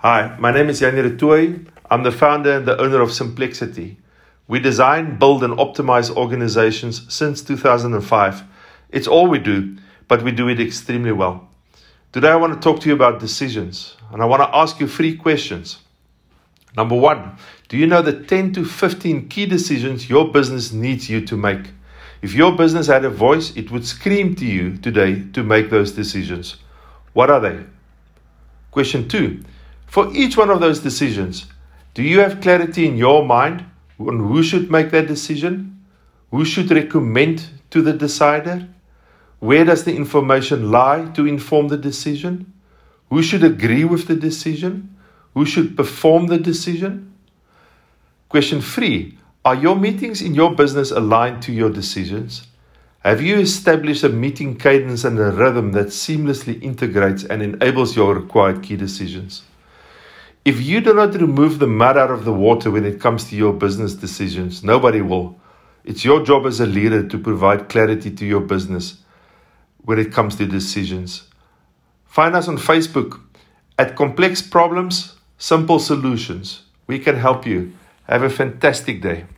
Hi, my name is Yanni Retooy. I'm the founder and the owner of Simplexity. We design, build, and optimize organizations since 2005. It's all we do, but we do it extremely well. Today, I want to talk to you about decisions, and I want to ask you 3 questions. Number 1, do you know the 10 to 15 key decisions your business needs you to make? If your business had a voice, it would scream to you today to make those decisions. What are they? Question 2, for each one of those decisions, do you have clarity in your mind on who should make that decision? Who should recommend to the decider? Where does the information lie to inform the decision? Who should agree with the decision? Who should perform the decision? Question 3, are your meetings in your business aligned to your decisions? Have you established a meeting cadence and a rhythm that seamlessly integrates and enables your required key decisions? If you do not remove the mud out of the water when it comes to your business decisions, nobody will. It's your job as a leader to provide clarity to your business when it comes to decisions. Find us on Facebook at Complex Problems, Simple Solutions. We can help you. Have a fantastic day.